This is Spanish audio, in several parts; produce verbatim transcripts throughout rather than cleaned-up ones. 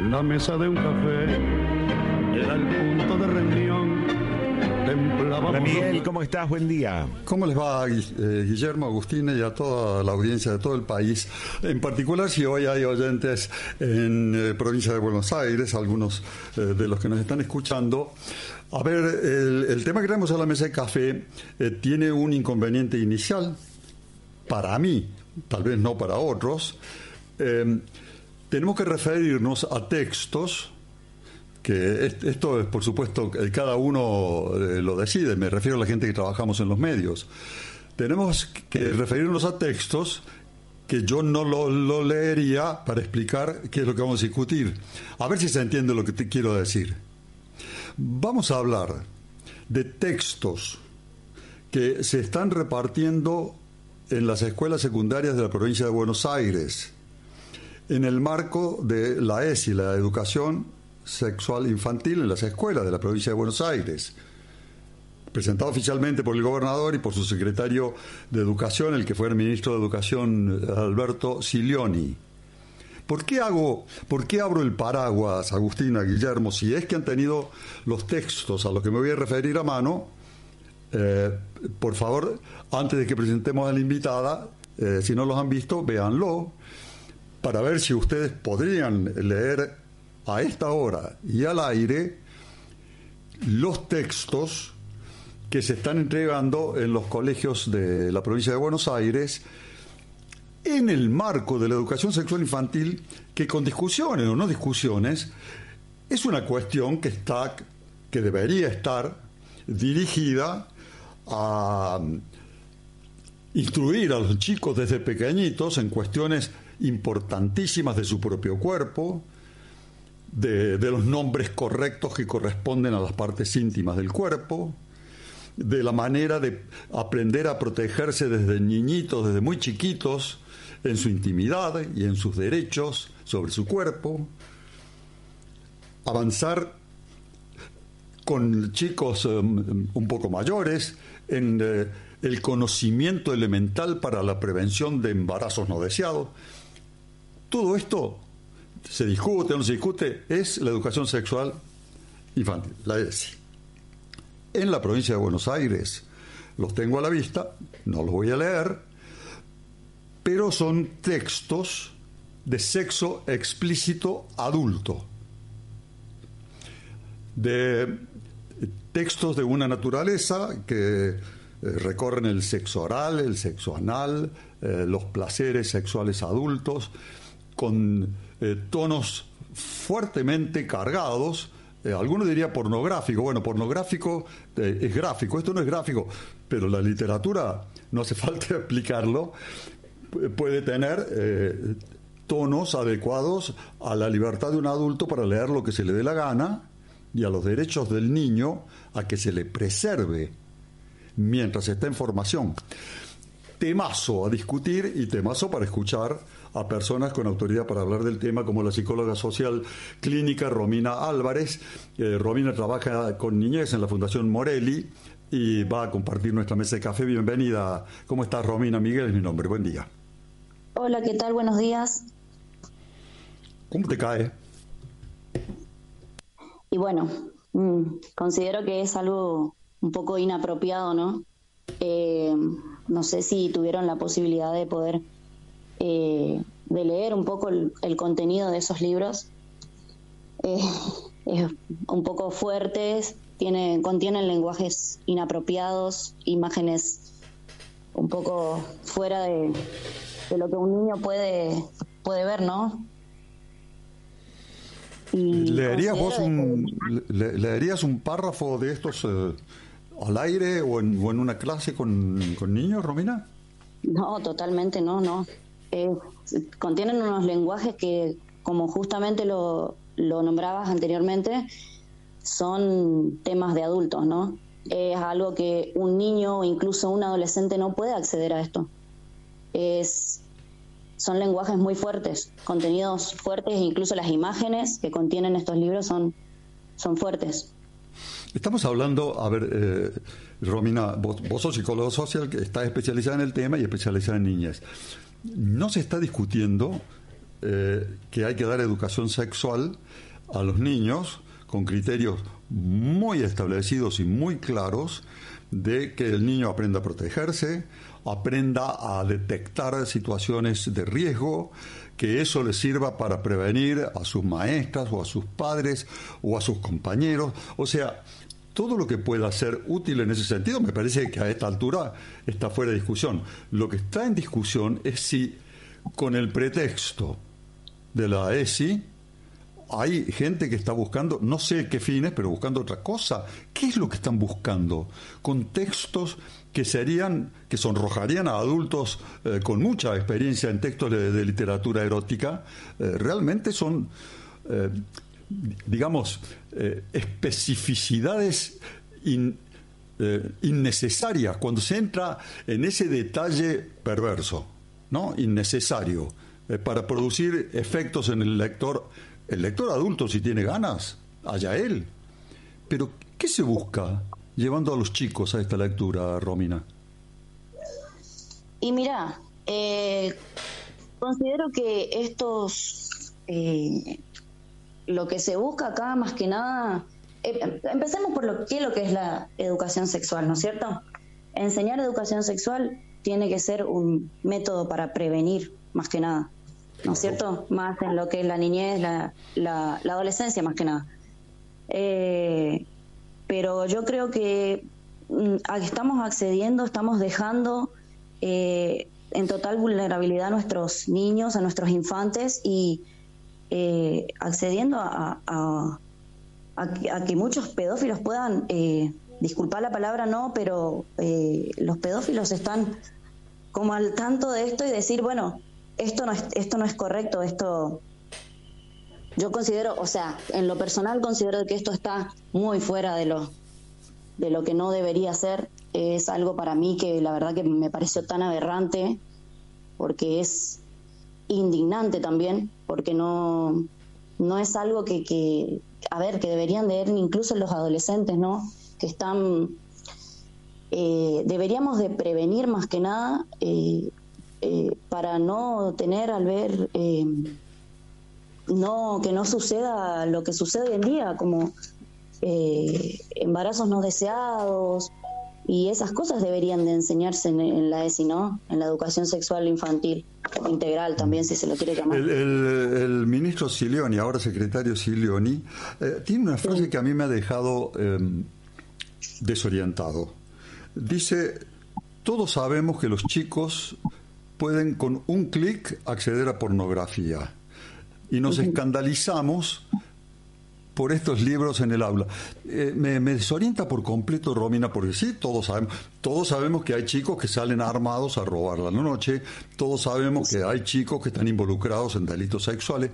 La mesa de un café era el punto de reunión. Hola Miguel, ¿cómo estás? Buen día. ¿Cómo les va, eh, Guillermo, Agustina y a toda la audiencia de todo el país? En particular, si hoy hay oyentes en eh, provincia de Buenos Aires, algunos eh, de los que nos están escuchando. A ver, el, el tema que traemos a la mesa de café eh, tiene un inconveniente inicial, para mí, tal vez no para otros. Eh, tenemos que referirnos a textos que esto es, por supuesto, cada uno lo decide, me refiero a la gente que trabajamos en los medios. Tenemos que referirnos a textos que yo no lo, lo leería para explicar qué es lo que vamos a discutir. A ver si se entiende lo que te quiero decir. Vamos a hablar de textos que se están repartiendo en las escuelas secundarias de la provincia de Buenos Aires, en el marco de la E S I, la educación sexual infantil en las escuelas de la provincia de Buenos Aires, presentado oficialmente por el gobernador y por su secretario de Educación, el que fue el ministro de Educación, Alberto Silioni. ¿Por qué hago, por qué abro el paraguas, Agustina, Guillermo? Si es que han tenido los textos a los que me voy a referir a mano, eh, por favor, antes de que presentemos a la invitada, eh, si no los han visto, véanlo, para ver si ustedes podrían leer a esta hora y al aire los textos que se están entregando en los colegios de la provincia de Buenos Aires en el marco de la educación sexual infantil, que con discusiones o no discusiones es una cuestión que está, que debería estar dirigida a instruir a los chicos desde pequeñitos en cuestiones importantísimas de su propio cuerpo, De, de los nombres correctos que corresponden a las partes íntimas del cuerpo, de la manera de aprender a protegerse desde niñitos, desde muy chiquitos, en su intimidad y en sus derechos sobre su cuerpo, avanzar con chicos um, un poco mayores en uh, el conocimiento elemental para la prevención de embarazos no deseados. Todo esto se discute o no se discute, es la educación sexual infantil, la E S I. En la provincia de Buenos Aires los tengo a la vista, no los voy a leer, pero son textos de sexo explícito adulto, de textos de una naturaleza que eh, recorren el sexo oral, el sexo anal, eh, los placeres sexuales adultos, con Eh, tonos fuertemente cargados, eh, algunos diría pornográfico. Bueno, pornográfico eh, es gráfico, esto no es gráfico, pero la literatura, no hace falta explicarlo, puede tener eh, tonos adecuados a la libertad de un adulto para leer lo que se le dé la gana y a los derechos del niño a que se le preserve mientras está en formación. Temazo a discutir y temazo para escuchar a personas con autoridad para hablar del tema, como la psicóloga social clínica Romina Álvarez. Eh, Romina trabaja con niñez en la Fundación Morelli y va a compartir nuestra mesa de café. Bienvenida. ¿Cómo estás, Romina? Miguel es mi nombre. Buen día. Hola, ¿qué tal? Buenos días. ¿Cómo te cae? Y bueno, mmm, considero que es algo un poco inapropiado, ¿no? Eh, no sé si tuvieron la posibilidad de poder eh, de leer un poco el, el contenido de esos libros. Eh, es un poco fuertes, tiene, contienen lenguajes inapropiados, imágenes un poco fuera de, de lo que un niño puede, puede ver, ¿no? Y ¿Leerías vos un, que... le, leerías un párrafo de estos eh, al aire o en, o en una clase con, con niños, Romina? No, totalmente no, no. Eh, contienen unos lenguajes que, como justamente lo, lo nombrabas anteriormente, son temas de adultos, ¿no? Es algo que un niño o incluso un adolescente no puede acceder a esto. Es, son lenguajes muy fuertes, contenidos fuertes, e incluso las imágenes que contienen estos libros son, son fuertes. Estamos hablando, a ver, eh, Romina, vos, vos sos psicólogo social que está especializada en el tema y especializada en niñez. No se está discutiendo eh, que hay que dar educación sexual a los niños con criterios muy establecidos y muy claros de que el niño aprenda a protegerse, aprenda a detectar situaciones de riesgo, que eso le sirva para prevenir a sus maestras o a sus padres o a sus compañeros. O sea, todo lo que pueda ser útil en ese sentido me parece que a esta altura está fuera de discusión. Lo que está en discusión es si con el pretexto de la ESI hay gente que está buscando, no sé qué fines, pero buscando otra cosa. ¿Qué es lo que están buscando? Con textos que serían, que sonrojarían a adultos eh, con mucha experiencia en textos de, de literatura erótica, eh, realmente son, eh, digamos, eh, especificidades in, eh, innecesarias cuando se entra en ese detalle perverso, ¿no? Innecesario, eh, para producir efectos en el lector. El lector adulto, si tiene ganas, allá él. Pero, ¿qué se busca llevando a los chicos a esta lectura, Romina? Y mira, eh, considero que estos, eh, lo que se busca acá más que nada, eh, empecemos por lo que, lo que es la educación sexual, ¿no es cierto? Enseñar educación sexual tiene que ser un método para prevenir, más que nada, ¿no es cierto? Más en lo que es la niñez, la, la, la adolescencia, más que nada. Eh, pero yo creo que mm, estamos accediendo, estamos dejando eh, en total vulnerabilidad a nuestros niños, a nuestros infantes, y eh, accediendo a, a, a, a que muchos pedófilos puedan, eh, disculpar la palabra, no, pero eh, los pedófilos están como al tanto de esto y decir, bueno, esto no es, esto no es correcto, esto yo considero, o sea, en lo personal considero que esto está muy fuera de lo de lo que no debería ser. Es algo para mí que la verdad que me pareció tan aberrante, porque es indignante también, porque no no es algo que, que a ver, que deberían leer incluso los adolescentes, ¿no? Que están eh, deberíamos de prevenir más que nada, eh, Eh, para no tener al ver eh, no que no suceda lo que sucede hoy en día, como eh, embarazos no deseados, y esas cosas deberían de enseñarse en, en la ESI, ¿no? En la educación sexual infantil integral también, si se lo quiere llamar. El, el, el ministro Silioni, ahora secretario Silioni, eh, tiene una frase sí. que a mí me ha dejado eh, desorientado. Dice: todos sabemos que los chicos pueden con un clic acceder a pornografía y nos uh-huh. escandalizamos por estos libros en el aula. Eh, me, me desorienta por completo, Romina, porque sí, todos sabemos, todos sabemos que hay chicos que salen armados a robar la noche, todos sabemos que hay chicos que están involucrados en delitos sexuales,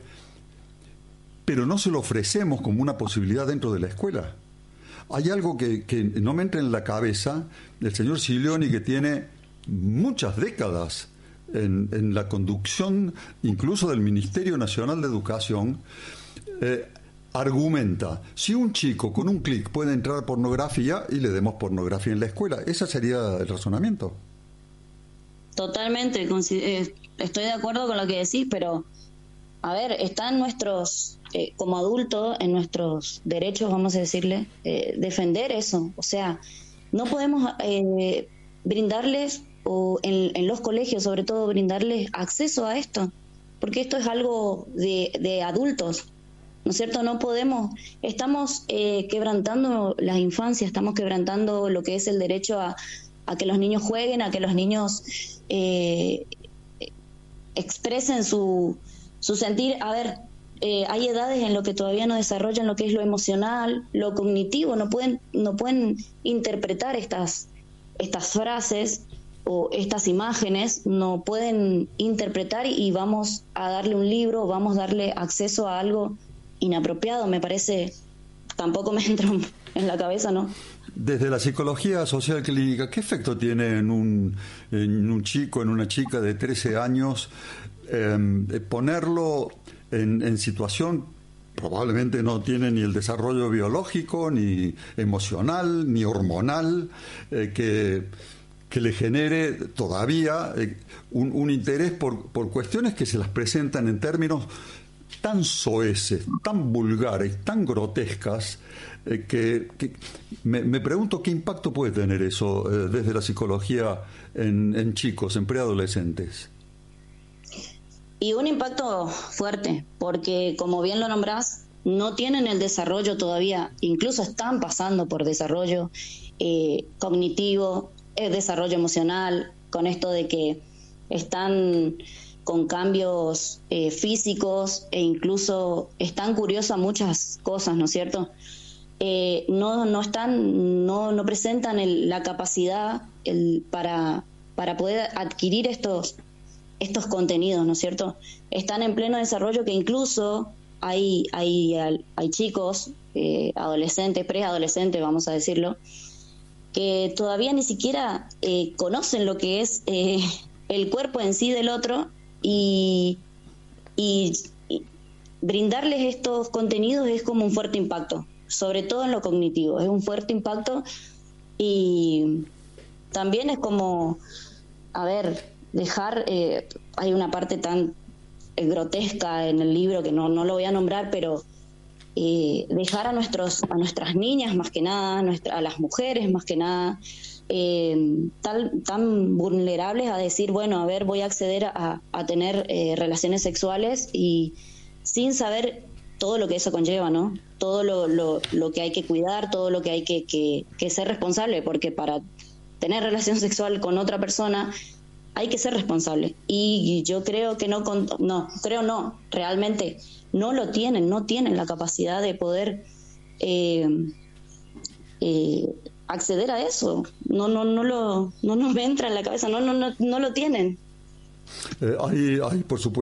pero no se lo ofrecemos como una posibilidad dentro de la escuela. Hay algo que, que no me entra en la cabeza del señor Silioni, que tiene muchas décadas En, en la conducción incluso del Ministerio Nacional de Educación, eh, argumenta, si un chico con un clic puede entrar a pornografía, y le demos pornografía en la escuela. Ese sería el razonamiento. Totalmente, estoy de acuerdo con lo que decís, pero a ver, está en nuestros, eh, como adultos, en nuestros derechos, vamos a decirle, eh, defender eso. O sea, no podemos eh, brindarles, o en, en los colegios sobre todo, brindarles acceso a esto, porque esto es algo de, de adultos, ¿no es cierto? No podemos, estamos eh, quebrantando las infancias, estamos quebrantando lo que es el derecho a, a que los niños jueguen, a que los niños eh, expresen su, su sentir. A ver, eh, hay edades en lo que todavía no desarrollan lo que es lo emocional, lo cognitivo, no pueden, no pueden interpretar estas, estas frases o estas imágenes, no pueden interpretar, y vamos a darle un libro, vamos a darle acceso a algo inapropiado. Me parece, tampoco me entra en la cabeza, ¿no? Desde la psicología social clínica, ¿qué efecto tiene en un, en un chico, en una chica de trece años, eh, ponerlo en, en situación, probablemente no tiene ni el desarrollo biológico, ni emocional, ni hormonal, eh, que... que le genere todavía eh, un, un interés por, por cuestiones que se las presentan en términos tan soeces, tan vulgares, tan grotescas, eh, que, que me, me pregunto qué impacto puede tener eso eh, desde la psicología en, en chicos, en preadolescentes. Y un impacto fuerte, porque como bien lo nombrás, no tienen el desarrollo todavía, incluso están pasando por desarrollo eh, cognitivo, el desarrollo emocional, con esto de que están con cambios eh, físicos e incluso están curiosos a muchas cosas, ¿no es cierto? Eh, no, no están, no, no presentan el, la capacidad el, para, para poder adquirir estos, estos contenidos, ¿no es cierto? Están en pleno desarrollo, que incluso hay, hay, hay chicos, eh, adolescentes, preadolescentes, vamos a decirlo, que todavía ni siquiera eh, conocen lo que es eh, el cuerpo en sí del otro, y, y, y brindarles estos contenidos es como un fuerte impacto, sobre todo en lo cognitivo, es un fuerte impacto. Y también es como, a ver, dejar, eh, hay una parte tan eh, grotesca en el libro que no, no lo voy a nombrar, pero eh, dejar a nuestros a nuestras niñas más que nada, a, nuestra, a las mujeres más que nada, eh, tal, tan vulnerables a decir, bueno, a ver, voy a acceder a, a tener eh, relaciones sexuales, y sin saber todo lo que eso conlleva, ¿no? Todo lo, lo, lo que hay que cuidar, todo lo que hay que, que, que ser responsable, porque para tener relación sexual con otra persona hay que ser responsable. Y yo creo que no, no, creo no, realmente no lo tienen, no tienen la capacidad de poder eh, eh, acceder a eso. No, no, no lo, no nos entra en la cabeza, no, no, no, no lo tienen. Eh, hay, hay, por supuesto,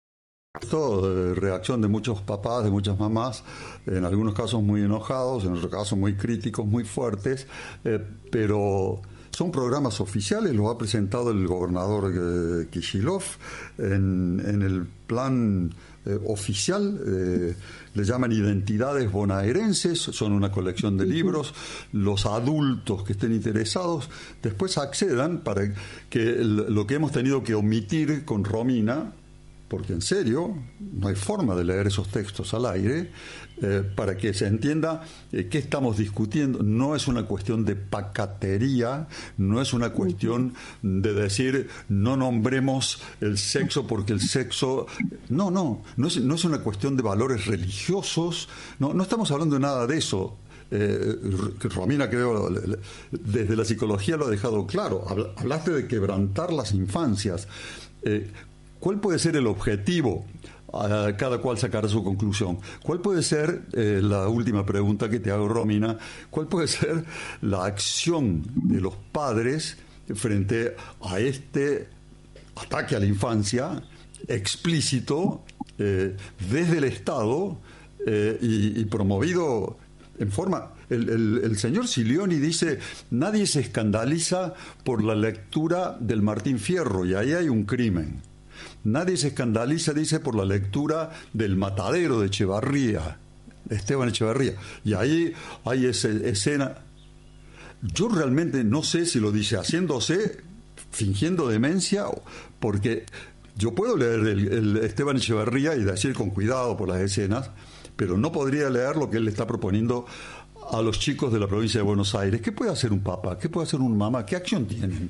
Esto, reacción de muchos papás, de muchas mamás, en algunos casos muy enojados, en otros casos muy críticos, muy fuertes, eh, pero son programas oficiales, los ha presentado el gobernador eh, Kicillof en, en el plan eh, oficial, eh, le llaman Identidades Bonaerenses, son una colección de libros, los adultos que estén interesados después accedan, para que el, lo que hemos tenido que omitir con Romina, porque en serio no hay forma de leer esos textos al aire, eh, para que se entienda eh, qué estamos discutiendo. No es una cuestión de pacatería, no es una cuestión de decir no nombremos el sexo porque el sexo... No, no, no es, no es una cuestión de valores religiosos, no, no estamos hablando de nada de eso. Eh, Romina, creo, desde la psicología lo ha dejado claro. Hablaste de quebrantar las infancias. Eh, ¿Cuál puede ser el objetivo? A cada cual sacará su conclusión. ¿Cuál puede ser, eh, la última pregunta que te hago, Romina, cuál puede ser la acción de los padres frente a este ataque a la infancia explícito eh, desde el Estado eh, y, y promovido en forma... El, el, el señor Silioni dice, nadie se escandaliza por la lectura del Martín Fierro, y ahí hay un crimen. Nadie se escandaliza, dice, por la lectura del Matadero de Echevarría, Esteban Echevarría. Y ahí hay esa escena. Yo realmente no sé si lo dice haciéndose, fingiendo demencia, porque yo puedo leer el, el Esteban Echevarría y decir con cuidado por las escenas, pero no podría leer lo que él le está proponiendo a los chicos de la provincia de Buenos Aires. ¿Qué puede hacer un papá? ¿Qué puede hacer una mamá? ¿Qué acción tienen?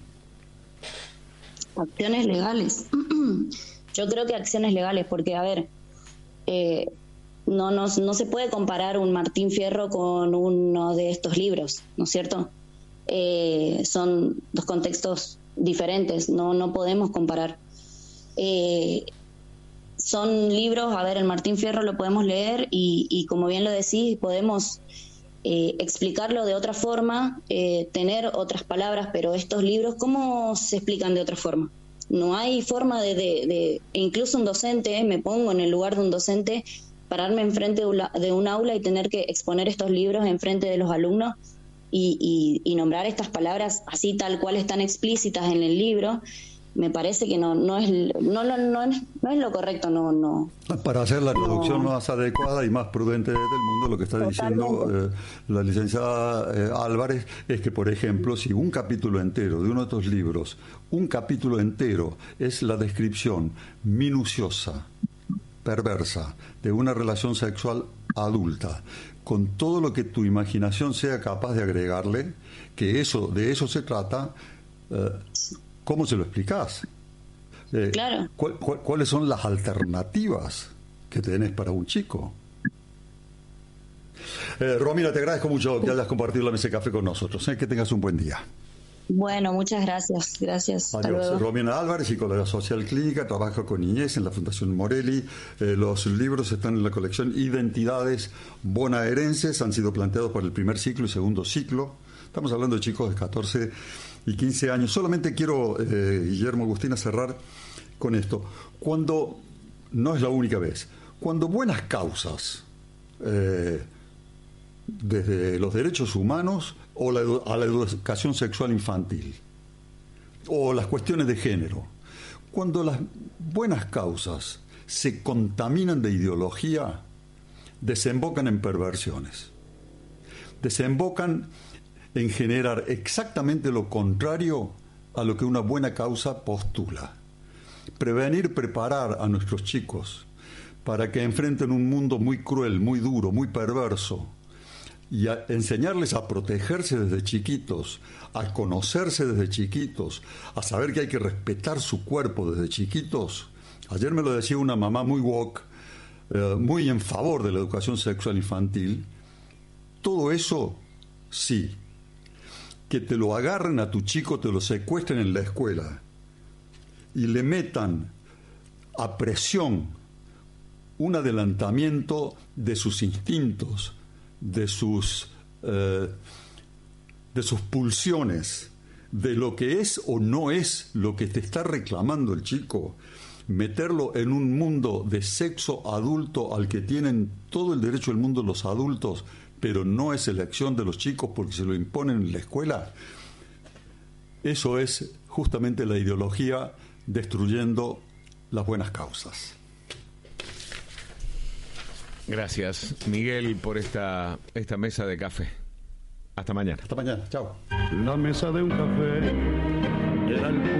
Acciones legales. Yo creo que acciones legales, porque, a ver, eh, no, no, no se puede comparar un Martín Fierro con uno de estos libros, ¿no es cierto? Eh, son dos contextos diferentes, no, no podemos comparar. Eh, son libros, a ver, el Martín Fierro lo podemos leer y, y como bien lo decís, podemos eh, explicarlo de otra forma, eh, tener otras palabras, pero estos libros, ¿cómo se explican de otra forma? No hay forma de, de, de incluso un docente, eh, me pongo en el lugar de un docente, pararme enfrente de, una, de un aula y tener que exponer estos libros enfrente de los alumnos y, y, y nombrar estas palabras así tal cual están explícitas en el libro. me parece que no no es no no no es, no es lo correcto, no no para hacer la traducción no. más adecuada y más prudente del mundo. Lo que está Totalmente. diciendo eh, la licenciada eh, Álvarez es que, por ejemplo, si un capítulo entero de uno de estos libros, un capítulo entero es la descripción minuciosa, perversa, de una relación sexual adulta, con todo lo que tu imaginación sea capaz de agregarle, que eso de eso se trata, eh, ¿cómo se lo explicás? Eh, claro. ¿cuál, cuál, ¿Cuáles son las alternativas que tenés para un chico? Eh, Romina, te agradezco mucho que hayas compartido la mesa de café con nosotros. Eh, que tengas un buen día. Bueno, muchas gracias. Gracias. Hasta Adiós. luego. Romina Álvarez, psicóloga social clínica, trabaja con niñez en la Fundación Morelli. Eh, los libros están en la colección Identidades Bonaerenses, han sido planteados por el primer ciclo y segundo ciclo. Estamos hablando de chicos de catorce y quince años. Solamente quiero, eh, Guillermo, Agustina, cerrar con esto. Cuando, no es la única vez, cuando buenas causas, eh, desde los derechos humanos o la, a la educación sexual infantil, o las cuestiones de género, cuando las buenas causas se contaminan de ideología, desembocan en perversiones, desembocan en generar exactamente lo contrario a lo que una buena causa postula. Prevenir, preparar a nuestros chicos para que enfrenten un mundo muy cruel, muy duro, muy perverso, y a enseñarles a protegerse desde chiquitos, a conocerse desde chiquitos, a saber que hay que respetar su cuerpo desde chiquitos. Ayer me lo decía una mamá muy woke, eh, muy en favor de la educación sexual infantil. Todo eso, sí. Que te lo agarren a tu chico, te lo secuestren en la escuela y le metan a presión un adelantamiento de sus instintos, de sus eh, de sus pulsiones, de lo que es o no es lo que te está reclamando el chico, meterlo en un mundo de sexo adulto al que tienen todo el derecho del mundo los adultos, pero no es elección de los chicos porque se lo imponen en la escuela. Eso es justamente la ideología destruyendo las buenas causas. Gracias, Miguel, por esta, esta mesa de café. Hasta mañana. Hasta mañana. Chao. La mesa de un café era el